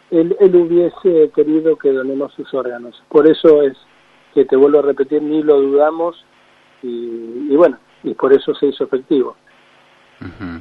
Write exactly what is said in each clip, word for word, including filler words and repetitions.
él, él hubiese querido que donemos sus órganos. Por eso es que, te vuelvo a repetir, ni lo dudamos y, y bueno, y por eso se hizo efectivo. Uh-huh.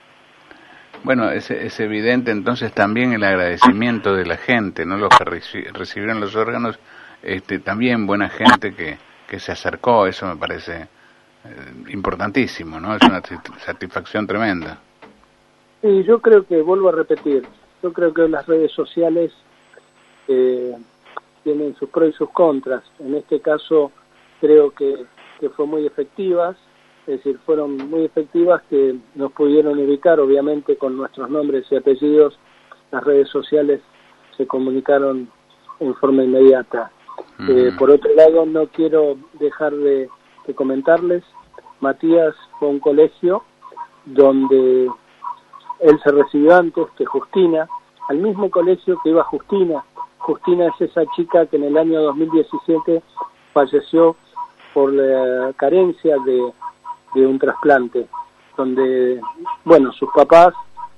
Bueno, es, es evidente entonces también el agradecimiento de la gente, ¿no? Los que reci- recibieron los órganos, este, también buena gente que, que se acercó, eso me parece eh, importantísimo, ¿no? Es una satisfacción tremenda. Y yo creo que, vuelvo a repetir, yo creo que las redes sociales eh, tienen sus pros y sus contras. En este caso creo que, que fue muy efectivas, es decir, fueron muy efectivas, que nos pudieron ubicar, obviamente con nuestros nombres y apellidos. Las redes sociales se comunicaron en forma inmediata. Uh-huh. Eh, por otro lado, no quiero dejar de, de comentarles, Matías fue a un colegio donde él se recibió antes que Justina, al mismo colegio que iba Justina. Justina es esa chica que en el año dos mil diecisiete falleció por la carencia de, de un trasplante, donde, bueno, sus papás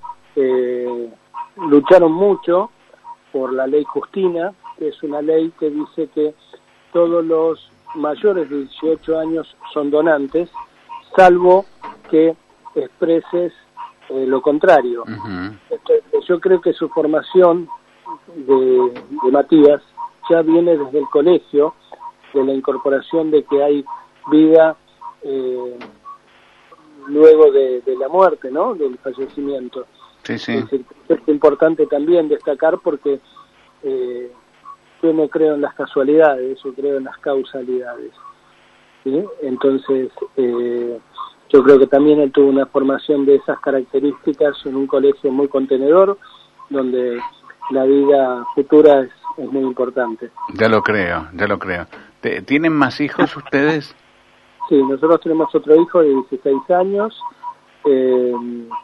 eh, lucharon mucho por la ley Justina, que es una ley que dice que todos los mayores de dieciocho años son donantes, salvo que expreses Eh, lo contrario. Uh-huh. Entonces, yo creo que su formación de, de Matías ya viene desde el colegio, de la incorporación de que hay vida eh, luego de, de la muerte, ¿no? Del fallecimiento. Sí, sí. Es decir, es importante también destacar porque eh, yo no creo en las casualidades, yo creo en las causalidades, ¿sí? Entonces, eh, yo creo que también él tuvo una formación de esas características en un colegio muy contenedor, donde la vida futura es, es muy importante. Ya lo creo, ya lo creo. ¿Tienen más hijos ustedes? Sí, nosotros tenemos otro hijo de dieciséis años. Eh,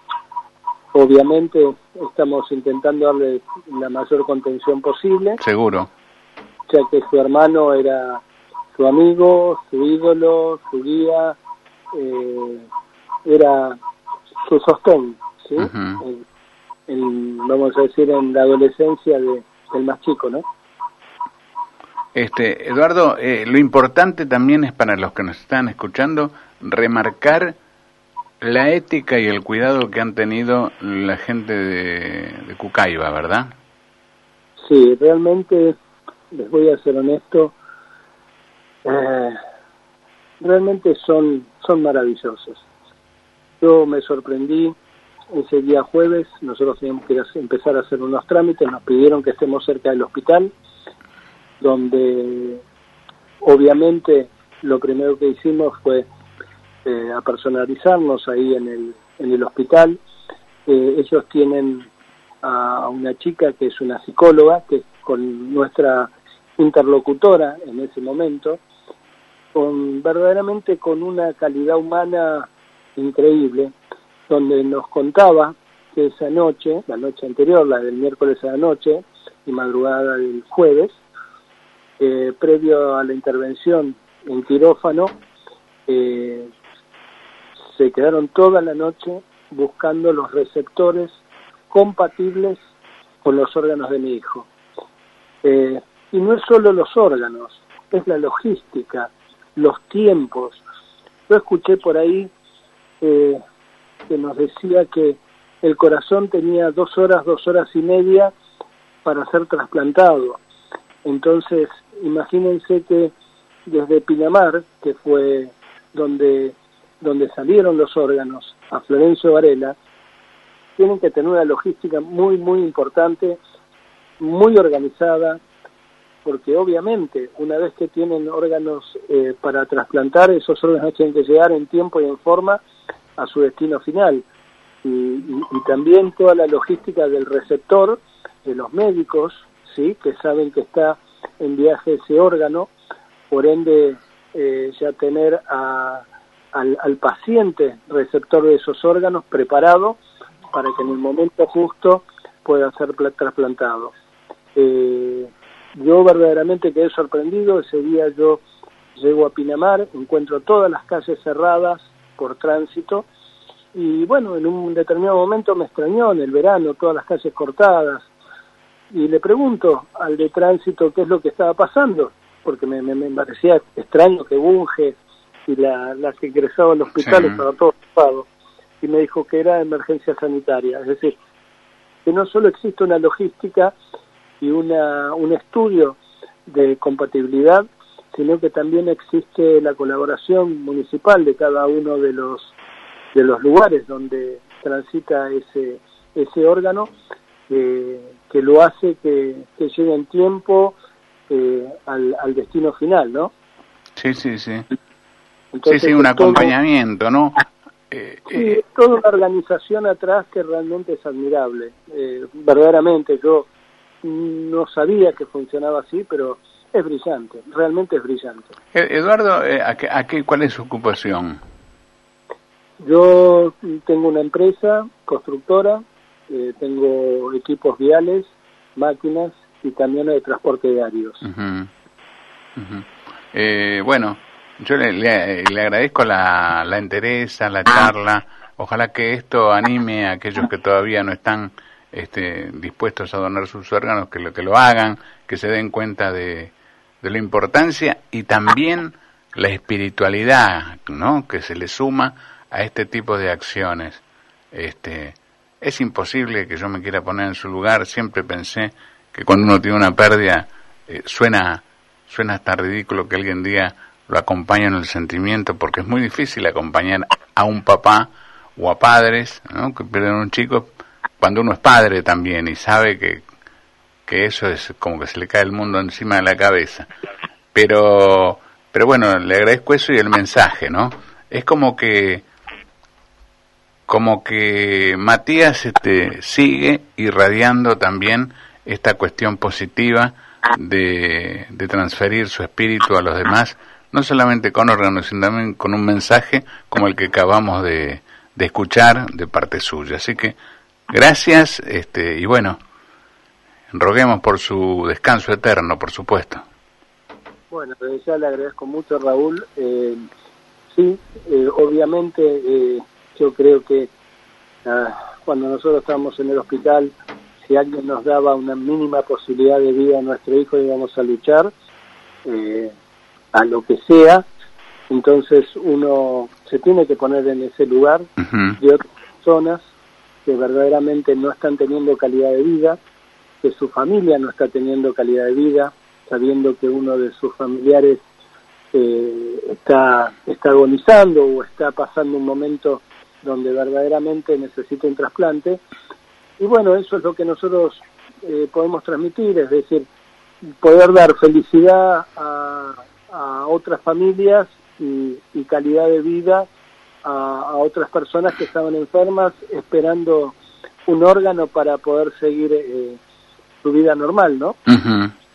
obviamente estamos intentando darle la mayor contención posible. Seguro. Ya que su hermano era su amigo, su ídolo, su guía, Eh, era su sostén, ¿sí? Uh-huh. en, en, vamos a decir, en la adolescencia de, del más chico, ¿no? Este, Eduardo, eh, lo importante también es, para los que nos están escuchando, remarcar la ética y el cuidado que han tenido la gente de, de Cucaiba, ¿verdad? Sí, realmente, les voy a ser honesto, eh, realmente son, son maravillosos. Yo me sorprendí ese día jueves, nosotros teníamos que empezar a hacer unos trámites, nos pidieron que estemos cerca del hospital, donde obviamente lo primero que hicimos fue eh, apersonalizarnos ahí en el, en el hospital. Eh, ellos tienen a una chica que es una psicóloga, que es con nuestra interlocutora en ese momento, con verdaderamente con una calidad humana increíble, donde nos contaba que esa noche, la noche anterior, la del miércoles a la noche y madrugada del jueves, eh, previo a la intervención en quirófano, eh, se quedaron toda la noche buscando los receptores compatibles con los órganos de mi hijo. Eh, y no es solo los órganos, es la logística, los tiempos. Yo escuché por ahí eh, que nos decía que el corazón tenía dos horas, dos horas y media para ser trasplantado. Entonces, imagínense que desde Pinamar, que fue donde, donde salieron los órganos, a Florencio Varela, tienen que tener una logística muy, muy importante, muy organizada, porque obviamente una vez que tienen órganos eh, para trasplantar, esos órganos tienen que llegar en tiempo y en forma a su destino final. Y, y, y también toda la logística del receptor, de los médicos, ¿sí?, que saben que está en viaje ese órgano, por ende eh, ya tener a, al, al paciente receptor de esos órganos preparado para que en el momento justo pueda ser trasplantado. Eh, Yo verdaderamente quedé sorprendido. Ese día yo llego a Pinamar, encuentro todas las calles cerradas por tránsito y bueno, en un determinado momento me extrañó, en el verano, todas las calles cortadas. y le pregunto al de tránsito qué es lo que estaba pasando, porque me, me, me parecía extraño que Bunge y la, la que ingresaba al hospital sí. estaba todo ocupado, y me dijo que era emergencia sanitaria, es decir, que no solo existe una logística y una un estudio de compatibilidad, sino que también existe la colaboración municipal de cada uno de los de los lugares donde transita ese ese órgano, eh, que lo hace que, que llegue en tiempo eh, al, al destino final, ¿no? Sí, sí, sí. Entonces, sí, sí, un acompañamiento, todo, ¿no? Eh, sí, eh, toda una organización atrás que realmente es admirable. Eh, verdaderamente, yo no sabía que funcionaba así, pero es brillante, realmente es brillante. Eduardo, eh, ¿a qué, a qué, ¿cuál es su ocupación? Yo tengo una empresa constructora, eh, tengo equipos viales, máquinas y camiones de transporte diarios. Uh-huh. Uh-huh. Eh, bueno, yo le, le, le agradezco la, la entereza, la charla. Ojalá que esto anime a aquellos que todavía no están este, dispuestos a donar sus órganos, que lo, que lo hagan, que se den cuenta de, de la importancia y también la espiritualidad, ¿no?, que se le suma a este tipo de acciones. Este, es imposible que yo me quiera poner en su lugar. Siempre pensé que cuando uno tiene una pérdida eh, suena suena hasta ridículo que alguien diga lo acompaña en el sentimiento, porque es muy difícil acompañar a un papá o a padres, ¿no?, que pierden un chico, cuando uno es padre también y sabe que que eso es como que se le cae el mundo encima de la cabeza. Pero pero bueno, le agradezco eso y el mensaje, ¿no? Es como que como que Matías este, sigue irradiando también esta cuestión positiva de, de transferir su espíritu a los demás, no solamente con órganos, sino también con un mensaje como el que acabamos de, de escuchar de parte suya. Así que gracias, este, y bueno, roguemos por su descanso eterno, por supuesto. Bueno, ya le agradezco mucho, Raúl. Eh, sí, eh, obviamente... Eh, yo creo que uh, cuando nosotros estábamos en el hospital, si alguien nos daba una mínima posibilidad de vida a nuestro hijo, íbamos a luchar eh, a lo que sea. Entonces uno se tiene que poner en ese lugar uh-huh. de otras personas que verdaderamente no están teniendo calidad de vida, que su familia no está teniendo calidad de vida, sabiendo que uno de sus familiares eh, está, está agonizando o está pasando un momento donde verdaderamente necesita un trasplante. Y bueno, eso es lo que nosotros eh, podemos transmitir, es decir, poder dar felicidad a, a otras familias y, y calidad de vida a, a otras personas que estaban enfermas esperando un órgano para poder seguir eh, su vida normal, ¿no? Uh-huh.